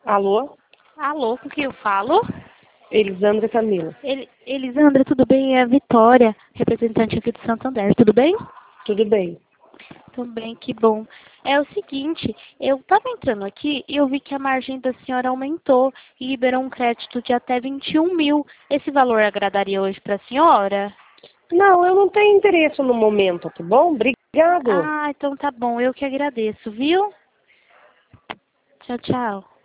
Alô? Alô, com quem eu falo? Elisandra Camila. Elisandra, tudo bem? É a Vitória, representante aqui do Santander, tudo bem? Tudo bem. Tudo bem, que bom. É o seguinte, eu estava entrando aqui e eu vi que a margem da senhora aumentou e liberou um crédito de até 21 mil. Esse valor agradaria hoje para a senhora? Não, eu não tenho interesse no momento, tá bom? Obrigado. Ah, então tá bom, eu que agradeço, viu? Tchau, tchau.